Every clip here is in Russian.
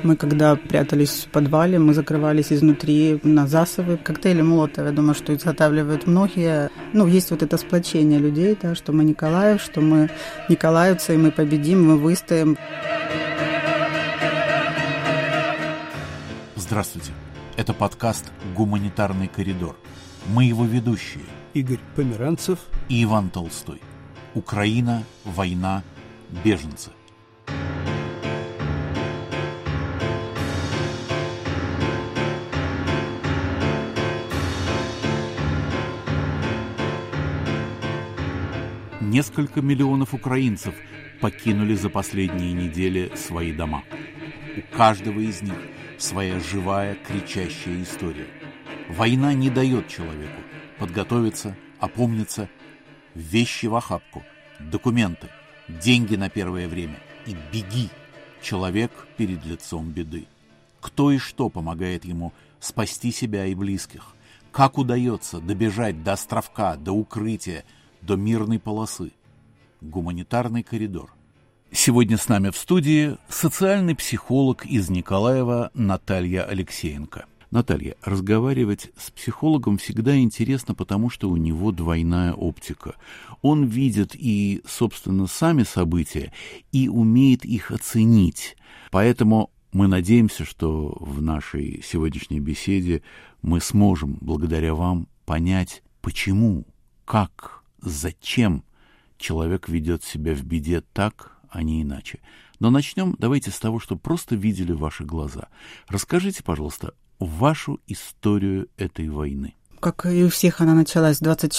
Мы, когда прятались в подвале, мы закрывались изнутри на засовы. Коктейли Молотова, я думаю, что изготавливают многие. Есть вот это сплочение людей, да, что мы Николаев, что мы николаевцы, и мы победим, мы выстоим. Здравствуйте. Это подкаст «Гуманитарный коридор». Мы его ведущие. Игорь Померанцев и Иван Толстой. Украина, война, беженцы. Несколько миллионов украинцев покинули за последние недели свои дома. У каждого из них своя живая, кричащая история. Война не дает человеку подготовиться, опомниться, вещи в охапку, документы, деньги на первое время и беги, человек перед лицом беды. Кто и что помогает ему спасти себя и близких? Как удается добежать до островка, до укрытия, до мирной полосы? Гуманитарный коридор. Сегодня с нами в студии социальный психолог из Николаева Наталья Алексеенко. Наталья, разговаривать с психологом всегда интересно, потому что у него двойная оптика. Он видит и, собственно, сами события, и умеет их оценить. Поэтому мы надеемся, что в нашей сегодняшней беседе мы сможем, благодаря вам, понять, почему, как, зачем человек ведет себя в беде так, а не иначе. Но начнем давайте с того, что просто видели ваши глаза. Расскажите, пожалуйста, вашу историю этой войны. Как и у всех, она началась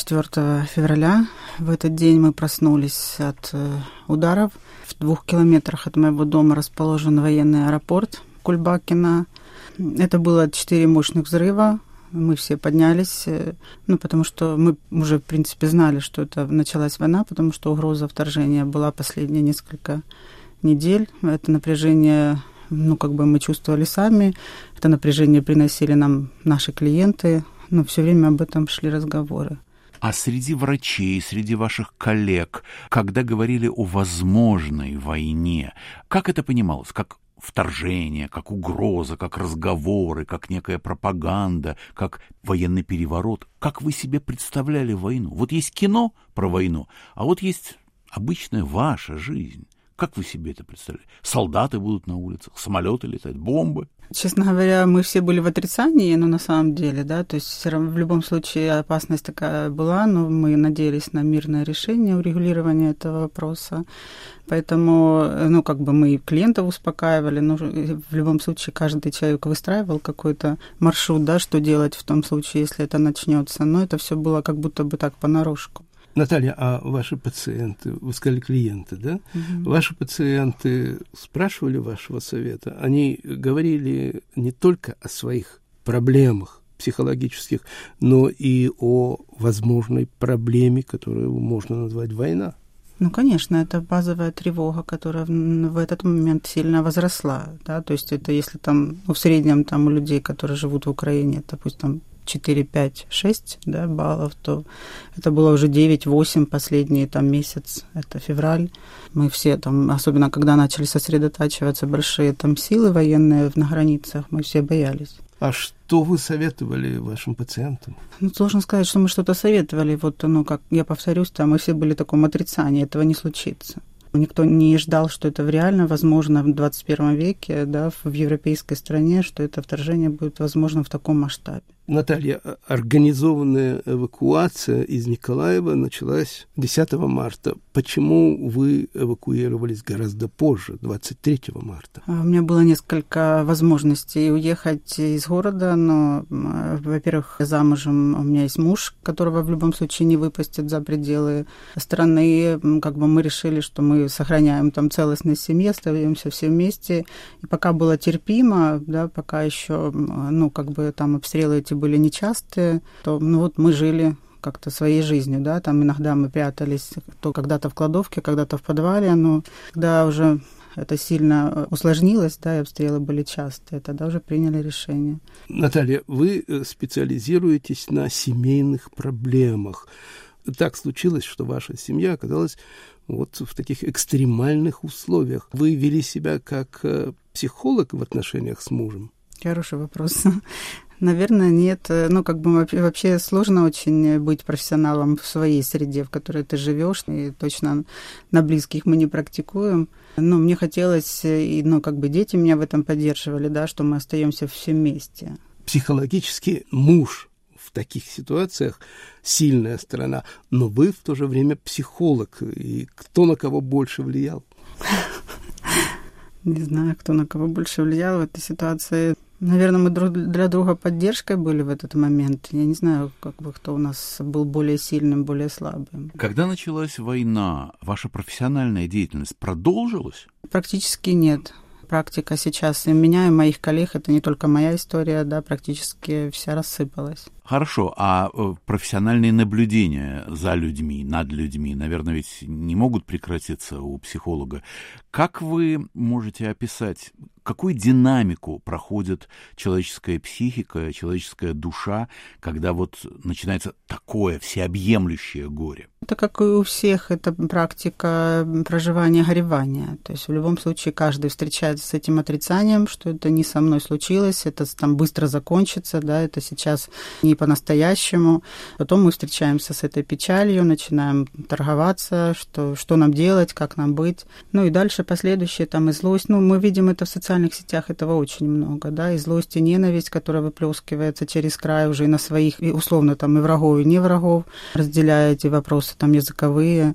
24 февраля. В этот день мы проснулись от ударов. В 2 километрах от моего дома расположен военный аэропорт Кульбакино. Это было 4 мощных взрыва. Мы все поднялись, потому что мы уже, в принципе, знали, что это началась война, потому что угроза вторжения была последние несколько недель. Это напряжение, мы чувствовали сами. Это напряжение приносили нам наши клиенты. Но все время об этом шли разговоры. А среди врачей, среди ваших коллег, когда говорили о возможной войне, как это понималось? Как вторжение, как угроза, как разговоры, как некая пропаганда, как военный переворот? Как вы себе представляли войну? Вот есть кино про войну, а вот есть обычная ваша жизнь. Как вы себе это представляли? Солдаты будут на улицах, самолеты летают, бомбы? Честно говоря, мы все были в отрицании, но на самом деле, да, то есть все равно в любом случае опасность такая была, но мы надеялись на мирное решение, урегулирование этого вопроса. Поэтому, мы клиентов успокаивали, но в любом случае каждый человек выстраивал какой-то маршрут, да, что делать в том случае, если это начнется. Но это все было как будто бы так понарошку. Наталья, а ваши пациенты, вы сказали клиенты, да? Угу. Ваши пациенты спрашивали вашего совета? Они говорили не только о своих проблемах психологических, но и о возможной проблеме, которую можно назвать война? Конечно, это базовая тревога, которая в этот момент сильно возросла, да, то есть это если в среднем у людей, которые живут в Украине, допустим, 4, 5, 6 баллов, то это было уже 9-8 последний месяц, это февраль. Мы все особенно когда начали сосредотачиваться большие силы военные на границах, мы все боялись. А что вы советовали вашим пациентам? Сложно сказать, что мы что-то советовали. Как я повторюсь, мы все были в таком отрицании, этого не случится. Никто не ждал, что это реально возможно в 21 веке, да, в европейской стране, что это вторжение будет возможно в таком масштабе. Наталья, организованная эвакуация из Николаева началась 10 марта. Почему вы эвакуировались гораздо позже, 23 марта? У меня было несколько возможностей уехать из города, но, во-первых, замужем, у меня есть муж, которого в любом случае не выпустят за пределы страны. Мы решили, что мы сохраняем целостность семьи, остаемся все вместе. И пока было терпимо, да, пока еще, обстрелы эти были нечастые, то мы жили как-то своей жизнью, да, иногда мы прятались, то когда-то в кладовке, когда-то в подвале, но когда уже это сильно усложнилось, да, и обстрелы были частые, тогда уже приняли решение. Наталья, вы специализируетесь на семейных проблемах. Так случилось, что ваша семья оказалась в таких экстремальных условиях. Вы вели себя как психолог в отношениях с мужем? Хороший вопрос. Наверное, нет. Вообще сложно очень быть профессионалом в своей среде, в которой ты живешь, и точно на близких мы не практикуем. Но мне хотелось, и дети меня в этом поддерживали, да, что мы остаемся все вместе. Психологически муж в таких ситуациях сильная сторона, но вы в то же время психолог, и кто на кого больше влиял? Не знаю, кто на кого больше влиял в этой ситуации. Наверное, мы друг для друга поддержкой были в этот момент. Я не знаю, кто у нас был более сильным, более слабым. Когда началась война, ваша профессиональная деятельность продолжилась? Практически нет. Практика сейчас и меня, и моих коллег, это не только моя история, да, практически вся рассыпалась. Хорошо, а профессиональные наблюдения за людьми, над людьми, наверное, ведь не могут прекратиться у психолога. Как вы можете описать, какую динамику проходит человеческая психика, человеческая душа, когда начинается такое всеобъемлющее горе? Это, как и у всех, это практика проживания горевания. То есть в любом случае каждый встречается с этим отрицанием, что это не со мной случилось, это там быстро закончится, да, это сейчас не по-настоящему. Потом мы встречаемся с этой печалью, начинаем торговаться, что нам делать, как нам быть. И дальше последующее, и злость. Мы видим это в социальных сетях, этого очень много, да, и злость, и ненависть, которая выплескивается через край уже и на своих, и условно, и врагов, и не врагов, разделяя эти вопросы, языковые,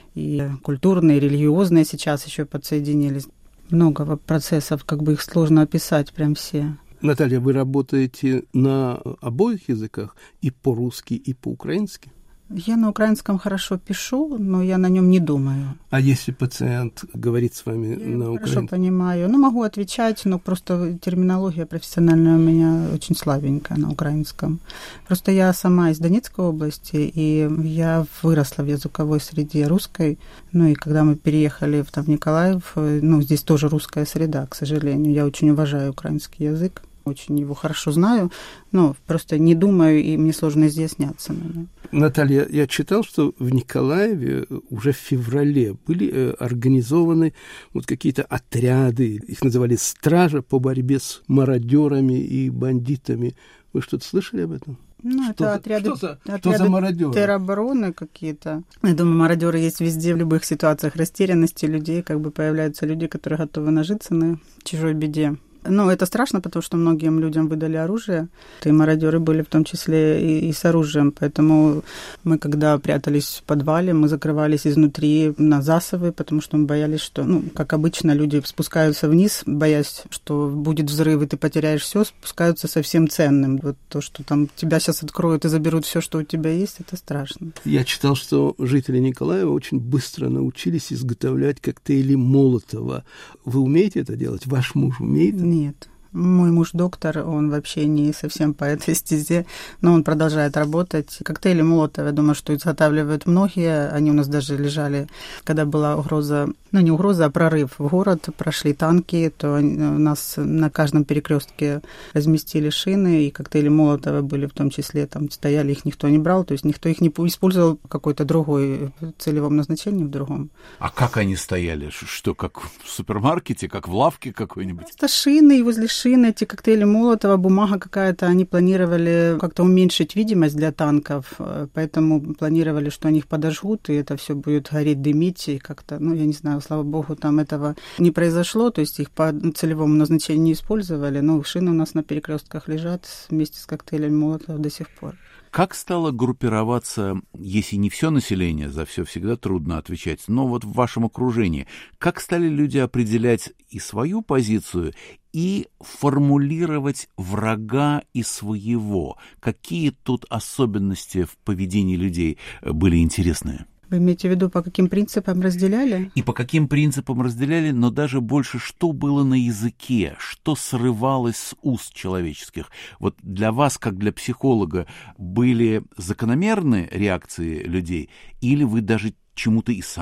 и культурные, и религиозные сейчас еще подсоединились. Много процессов, их сложно описать прям все. Наталья, вы работаете на обоих языках, и по-русски, и по-украински? Я на украинском хорошо пишу, но я на нем не думаю. А если пациент говорит с вами на украинском? Хорошо понимаю. Могу отвечать, но просто терминология профессиональная у меня очень слабенькая на украинском. Просто я сама из Донецкой области, и я выросла в языковой среде русской. И когда мы переехали в Николаев, здесь тоже русская среда, к сожалению. Я очень уважаю украинский язык. Очень его хорошо знаю, но просто не думаю, и мне сложно изъясняться. Наталья, я читал, что в Николаеве уже в феврале были организованы какие-то отряды, их называли «Стража по борьбе с мародерами и бандитами». Вы что-то слышали об этом? Это отряды мародеры? Теробороны какие-то. Я думаю, мародеры есть везде, в любых ситуациях растерянности людей, появляются люди, которые готовы нажиться на чужой беде. Это страшно, потому что многим людям выдали оружие. И мародеры были в том числе и с оружием. Поэтому мы, когда прятались в подвале, мы закрывались изнутри на засовы, потому что мы боялись, что, как обычно, люди спускаются вниз, боясь, что будет взрыв, и ты потеряешь все, спускаются со всем ценным. То, что тебя сейчас откроют и заберут все, что у тебя есть, это страшно. Я читал, что жители Николаева очень быстро научились изготовлять коктейли Молотова. Вы умеете это делать? Ваш муж умеет? Нет. Мой муж доктор, он вообще не совсем по этой стезе, но он продолжает работать. Коктейли Молотова, я думаю, что изготавливают многие. Они у нас даже лежали, когда была угроза, не угроза, а прорыв в город, прошли танки, то у нас на каждом перекрестке разместили шины, и коктейли Молотова были в том числе, стояли, их никто не брал, то есть никто их не использовал в какой-то другой целевом назначении, в другом. А как они стояли? Что, как в супермаркете, как в лавке какой-нибудь? Просто шины, и возле шин эти коктейли Молотова, бумага какая-то, они планировали как-то уменьшить видимость для танков, поэтому планировали, что они их подожгут, и это все будет гореть, дымить, и как-то, я не знаю, слава богу, там этого не произошло, то есть их по целевому назначению не использовали, но шины у нас на перекрестках лежат вместе с коктейлями Молотова до сих пор. Как стало группироваться, если не все население, за все всегда трудно отвечать, но в вашем окружении, как стали люди определять и свою позицию, и формулировать врага и своего? Какие тут особенности в поведении людей были интересные? Вы имеете в виду, по каким принципам разделяли? И по каким принципам разделяли, но даже больше, что было на языке, что срывалось с уст человеческих. Для вас, как для психолога, были закономерные реакции людей, или вы даже чему-то и сами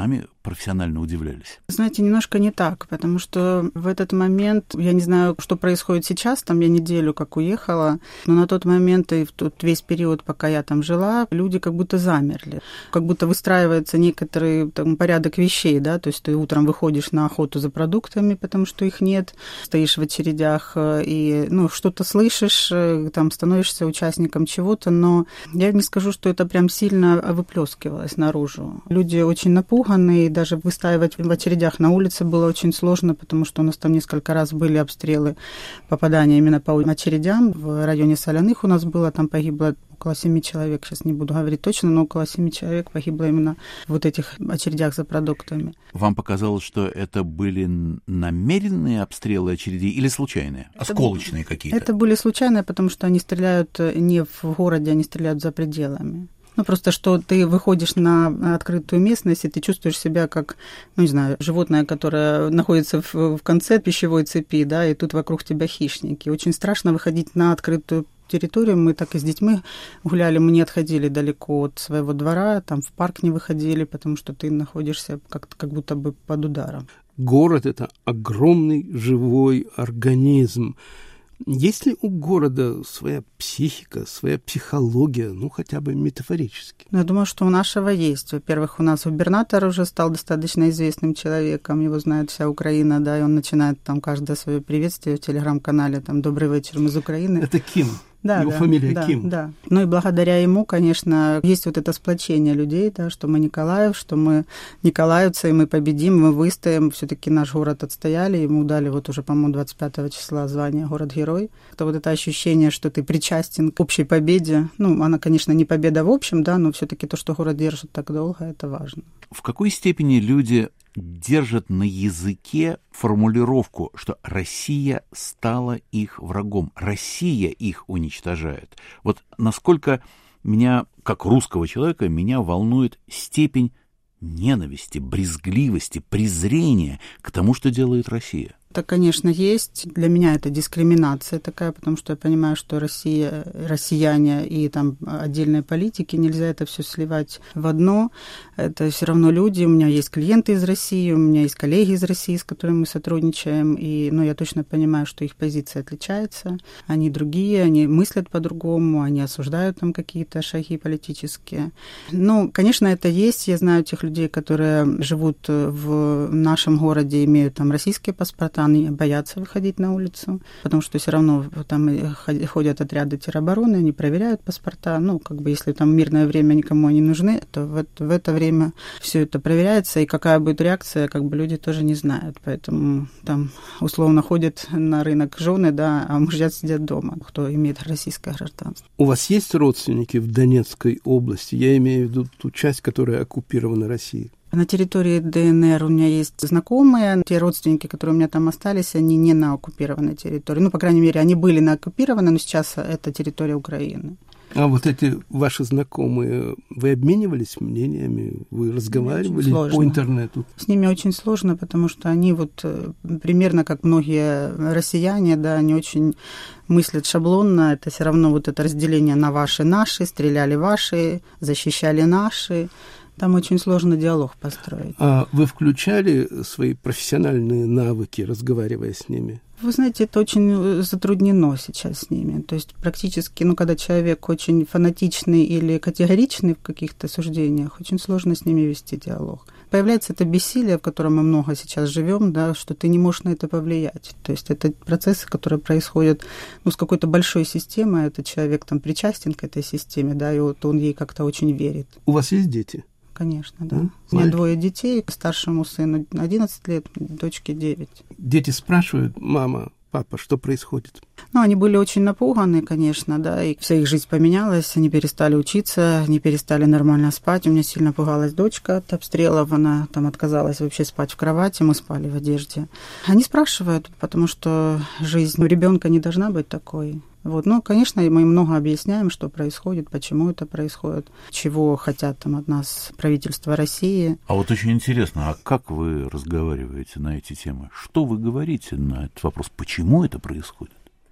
профессионально удивлялись? Знаете, немножко не так, потому что в этот момент, я не знаю, что происходит сейчас, там я неделю как уехала, но на тот момент и в тот весь период, пока я там жила, люди как будто замерли, как будто выстраивается некоторый там порядок вещей, да, то есть ты утром выходишь на охоту за продуктами, потому что их нет, стоишь в очередях и, что-то слышишь, там становишься участником чего-то, но я не скажу, что это прям сильно выплескивалось наружу. Люди очень напуганные, даже выстаивать в очередях на улице было очень сложно, потому что у нас там несколько раз были обстрелы, попадания именно по очередям. В районе Соляных у нас было, там погибло около 7 человек, сейчас не буду говорить точно, но около 7 человек погибло именно в вот этих очередях за продуктами. Вам показалось, что это были намеренные обстрелы очередей или случайные, осколочные какие-то? Это были случайные, потому что они стреляют не в городе, они стреляют за пределами. Просто что ты выходишь на открытую местность, и ты чувствуешь себя как, животное, которое находится в конце пищевой цепи, да, и тут вокруг тебя хищники. Очень страшно выходить на открытую территорию. Мы так и с детьми гуляли, мы не отходили далеко от своего двора, там в парк не выходили, потому что ты находишься как будто бы под ударом. Город – это огромный живой организм. Есть ли у города своя психика, своя психология, хотя бы метафорически? Я думаю, что у нашего есть. Во-первых, у нас губернатор уже стал достаточно известным человеком, его знает вся Украина, да, и он начинает там каждое свое приветствие в телеграм-канале, там «Добрый вечер, мы из Украины». Это Ким. Да, его фамилия Ким. Да. И благодаря ему, конечно, есть вот это сплочение людей, да, что мы Николаев, что мы николаевцы, и мы победим, мы выстоим. Все-таки наш город отстояли, ему дали вот уже, по-моему, 25 числа звание «Город-герой». То вот это ощущение, что ты причастен к общей победе, она, конечно, не победа в общем, да, но все-таки то, что город держит так долго, это важно. В какой степени люди держат на языке формулировку, что Россия стала их врагом, Россия их уничтожает? Вот насколько меня, как русского человека, меня волнует степень ненависти, брезгливости, презрения к тому, что делает Россия. Это, конечно, есть. Для меня это дискриминация такая, потому что я понимаю, что Россия, россияне и там отдельные политики, нельзя это все сливать в одно. Это все равно люди. У меня есть клиенты из России, у меня есть коллеги из России, с которыми мы сотрудничаем, и я точно понимаю, что их позиция отличается. Они другие, они мыслят по-другому, они осуждают там какие-то шаги политические. Конечно, это есть. Я знаю тех людей, которые живут в нашем городе, имеют там российские паспорта, они боятся выходить на улицу, потому что все равно там ходят отряды теробороны, они проверяют паспорта. Если там мирное время никому не нужны, то в это время все это проверяется, и какая будет реакция, люди тоже не знают. Поэтому там условно ходят на рынок жены, да, а мужья сидят дома, кто имеет российское гражданство. У вас есть родственники в Донецкой области? Я имею в виду ту часть, которая оккупирована Россией. На территории ДНР у меня есть знакомые. Те родственники, которые у меня там остались, они не на оккупированной территории. По крайней мере, они были на оккупированной, но сейчас это территория Украины. А вот эти ваши знакомые, вы обменивались мнениями? Вы разговаривали по интернету? С ними очень сложно, потому что они примерно как многие россияне, да, они очень мыслят шаблонно. Это все равно это разделение на ваши-наши, стреляли ваши, защищали наши. Там очень сложно диалог построить. А вы включали свои профессиональные навыки, разговаривая с ними? Вы знаете, это очень затруднено сейчас с ними. То есть практически, когда человек очень фанатичный или категоричный в каких-то суждениях, очень сложно с ними вести диалог. Появляется это бессилие, в котором мы много сейчас живем, да, что ты не можешь на это повлиять. То есть это процессы, которые происходят с какой-то большой системой, этот человек там причастен к этой системе, да, и он ей как-то очень верит. У вас есть дети? Конечно, да. У меня 2 детей, старшему сыну 11 лет, дочке 9. Дети спрашивают: мама, папа, что происходит? Они были очень напуганы, конечно, да, и вся их жизнь поменялась, они перестали учиться, они перестали нормально спать. У меня сильно пугалась дочка от обстрелов, она там отказалась вообще спать в кровати, мы спали в одежде. Они спрашивают, потому что жизнь у ребенка не должна быть такой. Конечно, мы много объясняем, что происходит, почему это происходит, чего хотят там от нас правительство России. А очень интересно, а как вы разговариваете на эти темы? Что вы говорите на этот вопрос? Почему это происходит?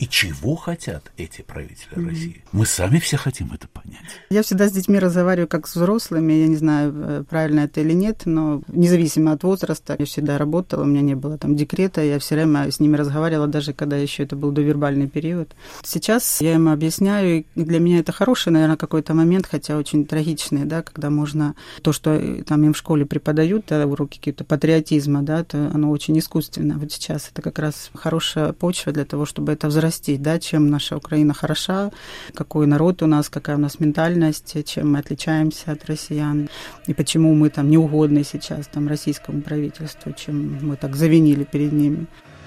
И чего хотят эти правители России? Мы сами все хотим это понять. Я всегда с детьми разговариваю как с взрослыми. Я не знаю, правильно это или нет, но независимо от возраста, я всегда работала, у меня не было там декрета, я все время с ними разговаривала, даже когда еще это был довербальный период. Сейчас я им объясняю, и для меня это хороший, наверное, какой-то момент, хотя очень трагичный, да, когда можно то, что там им в школе преподают, да, уроки какие-то патриотизма, да, то оно очень искусственно. Вот сейчас это как раз хорошая почва для того, чтобы это взрастить, да, чем наша Украина хороша, какой народ у нас, какая у нас ментальность, чем мы отличаемся от россиян, и почему мы там неугодны сейчас там российскому правительству, чем мы так завинили перед ними.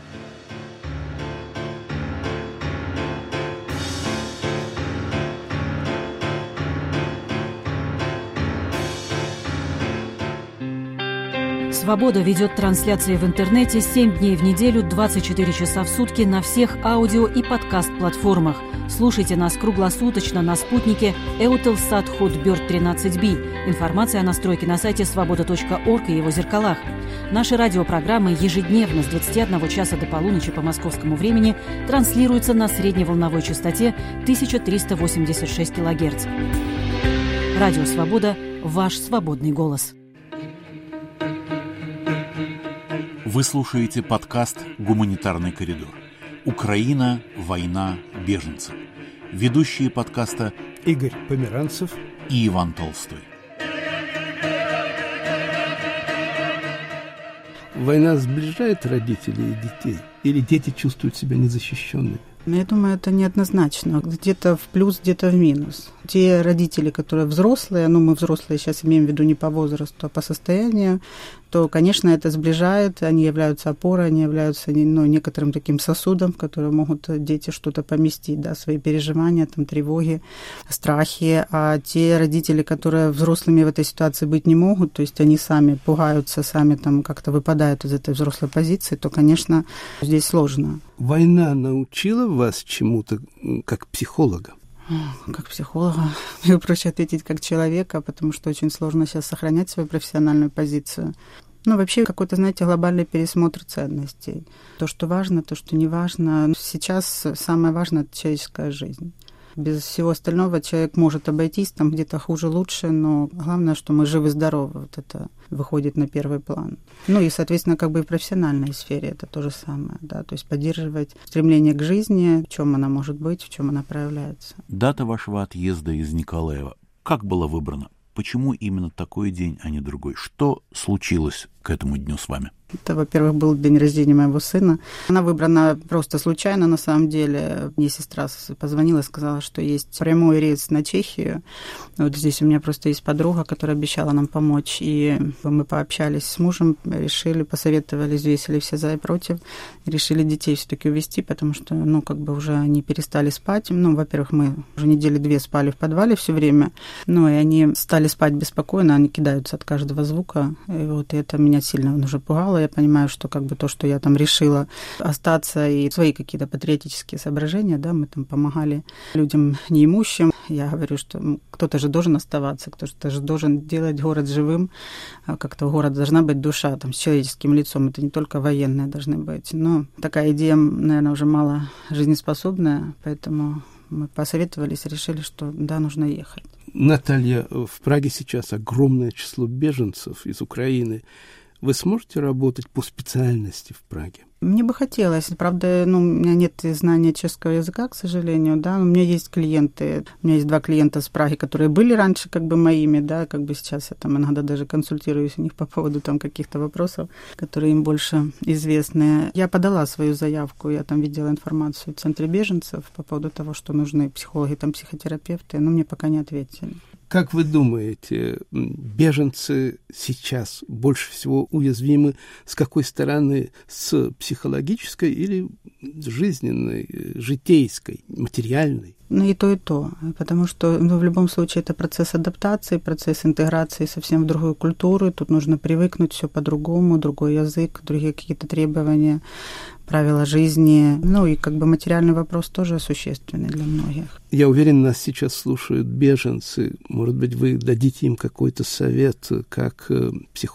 «Свобода» ведет трансляции в интернете 7 дней в неделю, 24 часа в сутки на всех аудио- и подкаст-платформах. Слушайте нас круглосуточно на спутнике Eutelsat Hotbird 13B. Информация о настройке на сайте svoboda.org и его зеркалах. Наши радиопрограммы ежедневно с 21 часа до полуночи по московскому времени транслируются на средневолновой частоте 1386 кГц. Радио «Свобода» – ваш свободный голос. Вы слушаете подкаст «Гуманитарный коридор». Украина, война, беженцы. Ведущие подкаста Игорь Померанцев и Иван Толстой. Война сближает родителей и детей? Или дети чувствуют себя незащищенными? Я думаю, это неоднозначно. Где-то в плюс, где-то в минус. Те родители, которые взрослые, мы взрослые сейчас имеем в виду не по возрасту, а по состоянию, то, конечно, это сближает, они являются опорой, они являются некоторым таким сосудом, в который могут дети что-то поместить, да, свои переживания, там, тревоги, страхи. А те родители, которые взрослыми в этой ситуации быть не могут, то есть они сами пугаются, сами там как-то выпадают из этой взрослой позиции, то, конечно, здесь сложно. Война научила вас чему-то как психолога? Как психолога, мне проще ответить как человека, потому что очень сложно сейчас сохранять свою профессиональную позицию. Вообще какой-то, знаете, глобальный пересмотр ценностей. То, что важно, то, что не важно. Сейчас самое важное – это человеческая жизнь. Без всего остального человек может обойтись, там где-то хуже, лучше, но главное, что мы живы-здоровы. Вот это выходит на первый план. И, соответственно, и в профессиональной сфере это то же самое, да, то есть поддерживать стремление к жизни, в чем она может быть, в чем она проявляется. Дата вашего отъезда из Николаева как была выбрана? Почему именно такой день, а не другой? Что случилось к этому дню с вами? Это, во-первых, был день рождения моего сына. Она выбрана просто случайно, на самом деле. Мне сестра позвонила и сказала, что есть прямой рейс на Чехию. Вот здесь у меня просто есть подруга, которая обещала нам помочь. И мы пообщались с мужем, решили, посоветовались, взвесили все за и против. И решили детей все-таки увезти, потому что, уже они перестали спать. Во-первых, мы уже недели 2 спали в подвале все время. И они стали спать беспокойно, они кидаются от каждого звука. И это меня сильно уже пугало. Я понимаю, что то, что я там решила остаться, и свои какие-то патриотические соображения, да, мы там помогали людям неимущим. Я говорю, что кто-то же должен оставаться, кто-то же должен делать город живым. Как-то у города должна быть душа там, с человеческим лицом. Это не только военные должны быть. Но такая идея, наверное, уже мало жизнеспособная, поэтому мы посоветовались и решили, что да, нужно ехать. Наталья, в Праге сейчас огромное число беженцев из Украины. Вы сможете работать по специальности в Праге? Мне бы хотелось. Правда, у меня нет знания чешского языка, к сожалению, да. У меня есть клиенты. У меня есть 2 клиента с Праги, которые были раньше моими, да, сейчас я там иногда даже консультируюсь у них по поводу там каких-то вопросов, которые им больше известны. Я подала свою заявку, я там видела информацию в Центре беженцев по поводу того, что нужны психологи, там психотерапевты, но мне пока не ответили. Как вы думаете, беженцы сейчас больше всего уязвимы с какой стороны? С психологической или жизненной, житейской, материальной? И то, и то. Потому что в любом случае это процесс адаптации, процесс интеграции совсем в другую культуру. Тут нужно привыкнуть, все по-другому, другой язык, другие какие-то требования, правила жизни. И материальный вопрос тоже существенный для многих. Я уверен, нас сейчас слушают беженцы. Может быть, вы дадите им какой-то совет как психолог?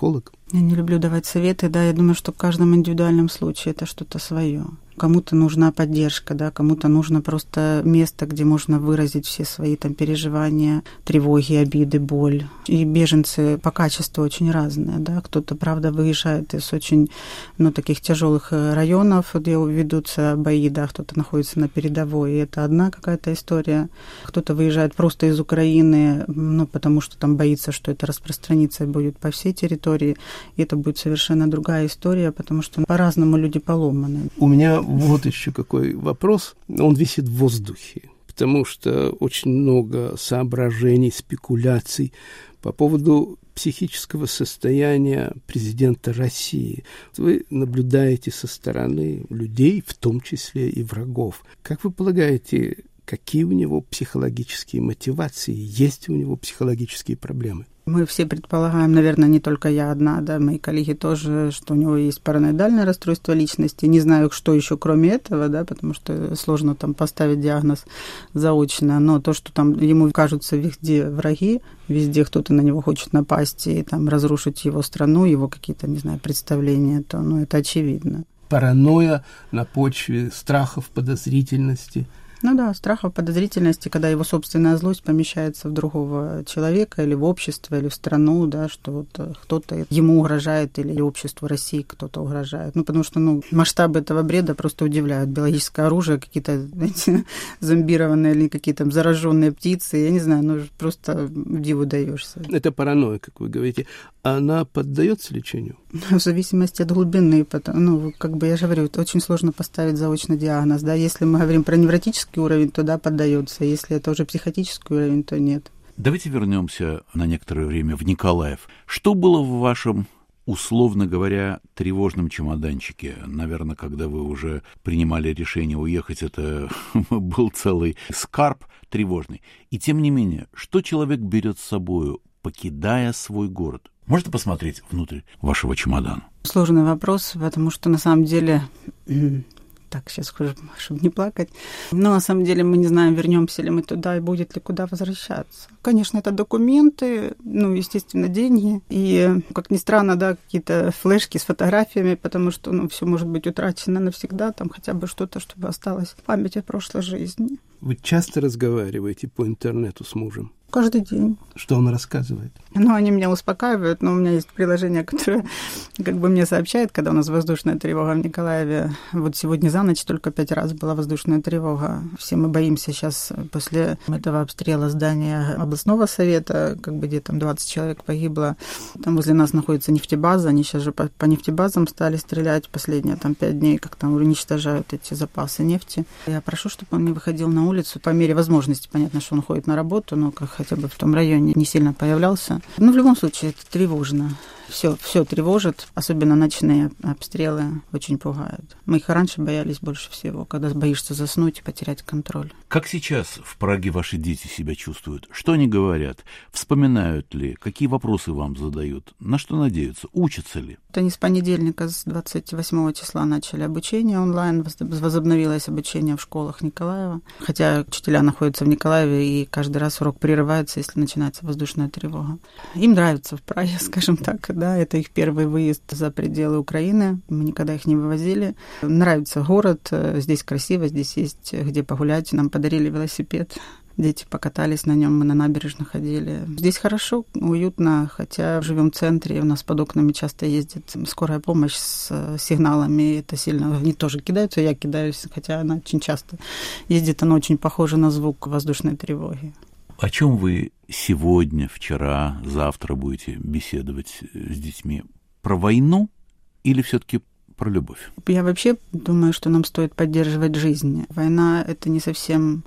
Я не люблю давать советы, да, я думаю, что в каждом индивидуальном случае это что-то свое. Кому-то нужна поддержка, да, кому-то нужно просто место, где можно выразить все свои там переживания, тревоги, обиды, боль. И беженцы по качеству очень разные, да. Кто-то, правда, выезжает из очень, таких тяжелых районов, где ведутся бои, да, кто-то находится на передовой, и это одна какая-то история. Кто-то выезжает просто из Украины, потому что там боится, что это распространится и будет по всей территории, и это будет совершенно другая история, потому что по-разному люди поломаны. У меня вот еще какой вопрос. Он висит в воздухе, потому что очень много соображений, спекуляций по поводу психического состояния президента России. Вы наблюдаете со стороны людей, в том числе и врагов. Как вы полагаете, какие у него психологические мотивации, есть у него психологические проблемы? Мы все предполагаем, наверное, не только я одна, да, мои коллеги тоже, что у него есть параноидальное расстройство личности. Не знаю, что еще кроме этого, да, потому что сложно там поставить диагноз заочно, но то, что там ему кажутся везде враги, везде кто-то на него хочет напасть и там разрушить его страну, его какие-то, не знаю, представления, то, это очевидно. Паранойя на почве страхов, подозрительности. Страха, подозрительности, когда его собственная злость помещается в другого человека или в общество, или в страну, да, что кто-то ему угрожает или обществу России кто-то угрожает. Потому что масштабы этого бреда просто удивляют. Биологическое оружие, какие-то, знаете, зомбированные или какие-то зараженные птицы, я не знаю, просто диву даешься. Это паранойя, как вы говорите. Она поддается лечению? В зависимости от глубины. Я же говорю, это очень сложно поставить заочно диагноз. Да? Если мы говорим про невротический уровень, то да, поддается. Если это уже психотический уровень, то нет. Давайте вернемся на некоторое время в Николаев. Что было в вашем, условно говоря, тревожном чемоданчике? Наверное, когда вы уже принимали решение уехать, это был целый скарб тревожный. И тем не менее, что человек берет с собой, покидая свой город? Можете посмотреть внутрь вашего чемодана? Сложный вопрос, потому что на самом деле... Так, сейчас скажу, чтобы не плакать. Но на самом деле мы не знаем, вернемся ли мы туда и будет ли куда возвращаться. Конечно, это документы, естественно, деньги. И, как ни странно, да, какие-то флешки с фотографиями, потому что, все может быть утрачено навсегда, там хотя бы что-то, чтобы осталось в памяти о прошлой жизни. Вы часто разговариваете по интернету с мужем? Каждый день. Что он рассказывает? Они меня успокаивают, но у меня есть приложение, которое мне сообщает, когда у нас воздушная тревога в Николаеве. Вот сегодня за ночь только 5 раз была воздушная тревога. Все мы боимся сейчас после этого обстрела здания областного совета, где там 20 человек погибло. Там возле нас находится нефтебаза, они сейчас же по нефтебазам стали стрелять последние 5 дней, как там уничтожают эти запасы нефти. Я прошу, чтобы он не выходил на улицу по мере возможности. Понятно, что он ходит на работу, но хотя бы в том районе не сильно появлялся. В любом случае, это тревожно. Все тревожит, особенно ночные обстрелы очень пугают. Мы их раньше боялись больше всего, когда боишься заснуть и потерять контроль. Как сейчас в Праге ваши дети себя чувствуют? Что они говорят? Вспоминают ли? Какие вопросы вам задают? На что надеются? Учатся ли? Они с понедельника, с 28 числа начали обучение онлайн. Возобновилось обучение в школах Николаева. Хотя учителя находятся в Николаеве, и каждый раз урок прерывается, если начинается воздушная тревога. Им нравится в Праге, скажем так. Да, это их первый выезд за пределы Украины. Мы никогда их не вывозили. Нравится город, здесь красиво, здесь есть где погулять. Нам подарили велосипед. Дети покатались на нем, мы на набережных ходили. Здесь хорошо, уютно, хотя живем в центре, у нас под окнами часто ездит скорая помощь с сигналами. Это сильно... Они тоже кидаются, я кидаюсь, хотя она очень часто ездит. Она очень похожа на звук воздушной тревоги. О чем вы сегодня, вчера, завтра будете беседовать с детьми? Про войну или все-таки про любовь? Я вообще думаю, что нам стоит поддерживать жизнь. Война — это не совсем,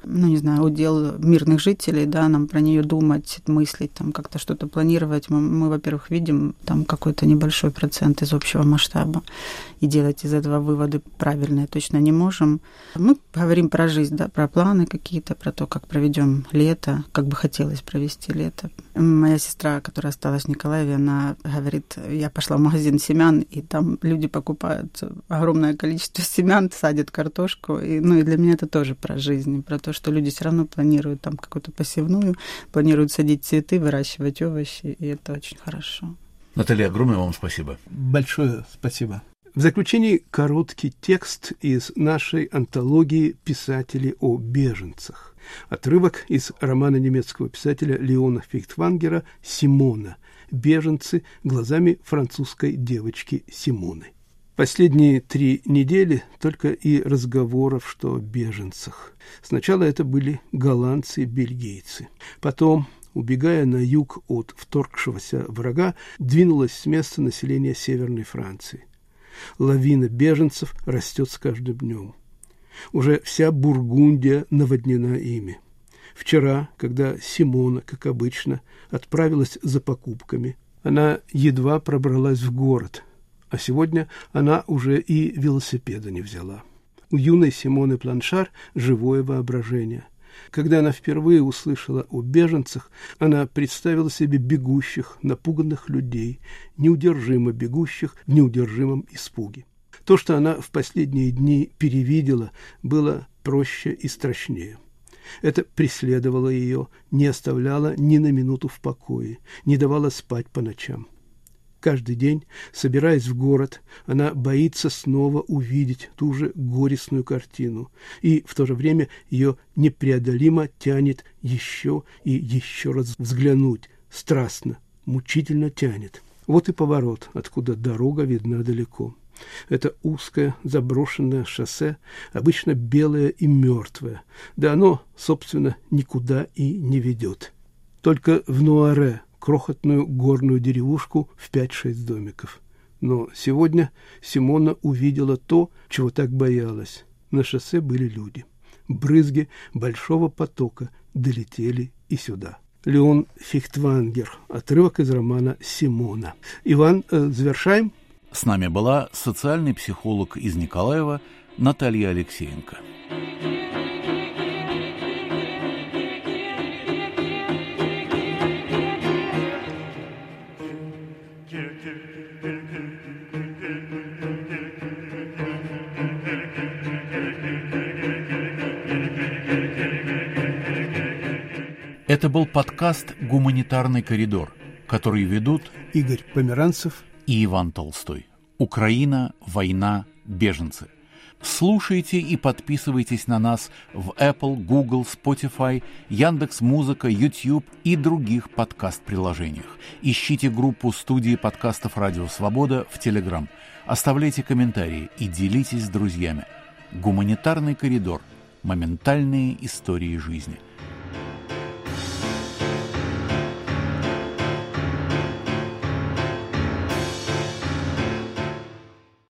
удел мирных жителей, да, нам про нее думать, мыслить, там как-то что-то планировать. Мы, во-первых, видим там какой-то небольшой процент из общего масштаба, и делать из этого выводы правильные точно не можем. Мы говорим про жизнь, да, про планы какие-то, про то, как проведем лето, как бы хотелось провести лето. Моя сестра, которая осталась в Николаеве, она говорит, я пошла в магазин семян, и там люди покупают огромное количество семян, садят картошку. И для меня это тоже про жизнь, про то, что люди все равно планируют там какую-то посевную, планируют садить цветы, выращивать овощи, и это очень хорошо. Наталья, огромное вам спасибо. Большое спасибо. В заключении короткий текст из нашей антологии «Писатели о беженцах». Отрывок из романа немецкого писателя Леона Фейхтвангера «Симона. Беженцы глазами французской девочки Симоны». Последние 3 недели только и разговоров, что о беженцах. Сначала это были голландцы и бельгийцы. Потом, убегая на юг от вторгшегося врага, двинулось с места население Северной Франции. Лавина беженцев растет с каждым днем. Уже вся Бургундия наводнена ими. Вчера, когда Симона, как обычно, отправилась за покупками, она едва пробралась в город, а сегодня она уже и велосипеда не взяла. У юной Симоны Планшар живое воображение. Когда она впервые услышала о беженцах, она представила себе бегущих, напуганных людей, неудержимо бегущих в неудержимом испуге. То, что она в последние дни перевидела, было проще и страшнее. Это преследовало ее, не оставляло ни на минуту в покое, не давало спать по ночам. Каждый день, собираясь в город, она боится снова увидеть ту же горестную картину, и в то же время ее непреодолимо тянет еще и еще раз взглянуть, страстно, мучительно тянет. Вот и поворот, откуда дорога видна далеко. Это узкое заброшенное шоссе, обычно белое и мертвое, да оно, собственно, никуда и не ведет. Только в Нуаре, крохотную горную деревушку в 5-6 домиков. Но сегодня Симона увидела то, чего так боялась. На шоссе были люди. Брызги большого потока долетели и сюда. Леон Фейхтвангер. Отрывок из романа «Симона». Иван, завершаем? С нами была социальный психолог из Николаева Наталья Алексеенко. Это был подкаст «Гуманитарный коридор», который ведут Игорь Померанцев и Иван Толстой. Украина, война, беженцы. Слушайте и подписывайтесь на нас в Apple, Google, Spotify, Яндекс.Музыка, YouTube и других подкаст-приложениях. Ищите группу студии подкастов «Радио Свобода» в Telegram. Оставляйте комментарии и делитесь с друзьями. «Гуманитарный коридор. Моментальные истории жизни».